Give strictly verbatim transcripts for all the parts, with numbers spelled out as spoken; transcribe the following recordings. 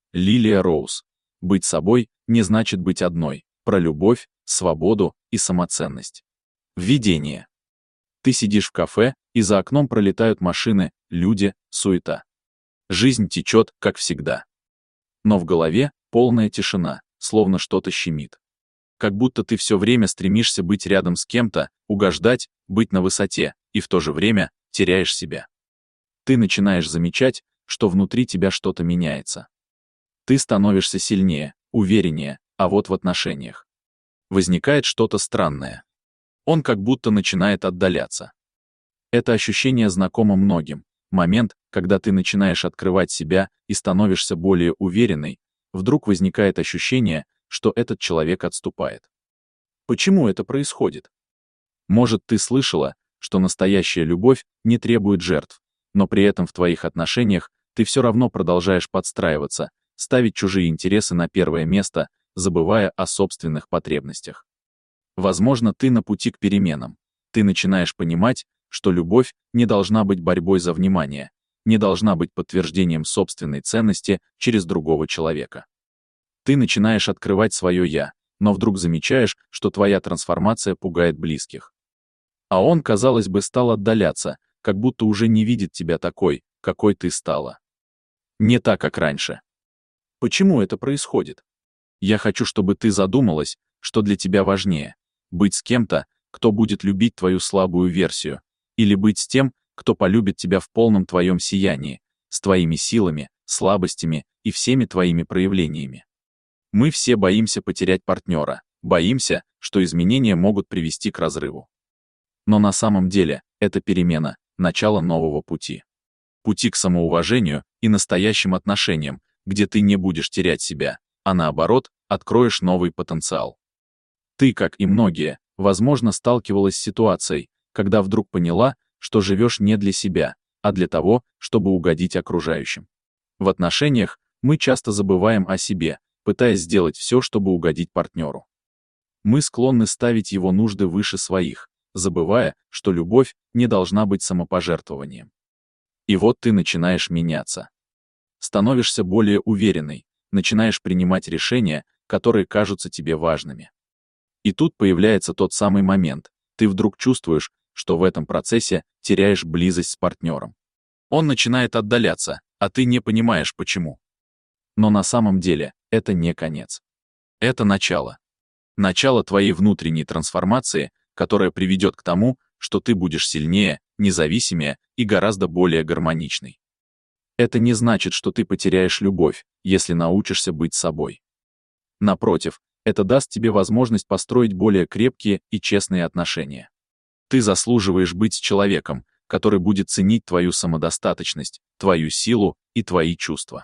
Лилия Роуз. Быть собой не значит быть одной. Про любовь, свободу и самоценность. Введение. Ты сидишь в кафе, и за окном пролетают машины, люди, суета. Жизнь течет, как всегда. Но в голове полная тишина, словно что-то щемит. Как будто ты все время стремишься быть рядом с кем-то, угождать, быть на высоте, и в то же время теряешь себя. Ты начинаешь замечать, что внутри тебя что-то меняется. Ты становишься сильнее, увереннее, а вот в отношениях возникает что-то странное. Он как будто начинает отдаляться. Это ощущение знакомо многим. Момент, когда ты начинаешь открывать себя и становишься более уверенной, вдруг возникает ощущение, что этот человек отступает. Почему это происходит? Может, ты слышала, что настоящая любовь не требует жертв, но при этом в твоих отношениях ты все равно продолжаешь подстраиваться, ставить чужие интересы на первое место, забывая о собственных потребностях. Возможно, ты на пути к переменам. Ты начинаешь понимать, что любовь не должна быть борьбой за внимание, не должна быть подтверждением собственной ценности через другого человека. Ты начинаешь открывать свое «я», но вдруг замечаешь, что твоя трансформация пугает близких. А он, казалось бы, стал отдаляться, как будто уже не видит тебя такой, какой ты стала. Не так, как раньше. Почему это происходит? Я хочу, чтобы ты задумалась, что для тебя важнее — быть с кем-то, кто будет любить твою слабую версию, или быть с тем, кто полюбит тебя в полном твоем сиянии, с твоими силами, слабостями и всеми твоими проявлениями. Мы все боимся потерять партнера, боимся, что изменения могут привести к разрыву. Но на самом деле это перемена, начало нового пути. Пути к самоуважению и настоящим отношениям, где ты не будешь терять себя, а наоборот, откроешь новый потенциал. Ты, как и многие, возможно, сталкивалась с ситуацией, когда вдруг поняла, что живешь не для себя, а для того, чтобы угодить окружающим. В отношениях мы часто забываем о себе, пытаясь сделать все, чтобы угодить партнеру. Мы склонны ставить его нужды выше своих, забывая, что любовь не должна быть самопожертвованием. И вот ты начинаешь меняться. Становишься более уверенной, начинаешь принимать решения, которые кажутся тебе важными. И тут появляется тот самый момент, ты вдруг чувствуешь, что в этом процессе теряешь близость с партнером. Он начинает отдаляться, а ты не понимаешь, почему. Но на самом деле это не конец. Это начало. Начало твоей внутренней трансформации, которая приведет к тому, что ты будешь сильнее, независимее и гораздо более гармоничной. Это не значит, что ты потеряешь любовь, если научишься быть собой. Напротив, это даст тебе возможность построить более крепкие и честные отношения. Ты заслуживаешь быть с человеком, который будет ценить твою самодостаточность, твою силу и твои чувства.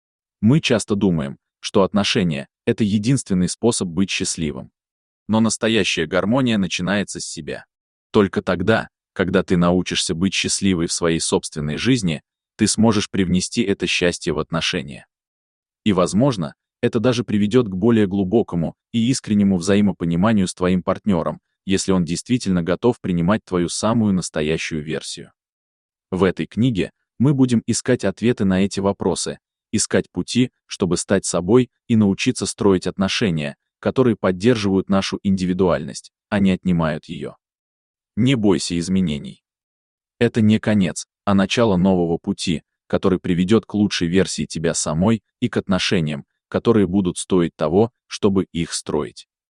Мы часто думаем, что отношения — это единственный способ быть счастливым. Но настоящая гармония начинается с себя. Только тогда, когда ты научишься быть счастливой в своей собственной жизни, ты сможешь привнести это счастье в отношения. И, возможно, это даже приведет к более глубокому и искреннему взаимопониманию с твоим партнером, если он действительно готов принимать твою самую настоящую версию. В этой книге мы будем искать ответы на эти вопросы, искать пути, чтобы стать собой и научиться строить отношения, которые поддерживают нашу индивидуальность, а не отнимают ее. Не бойся изменений. Это не конец, а начало нового пути, который приведет к лучшей версии тебя самой и к отношениям, которые будут стоить того, чтобы их строить.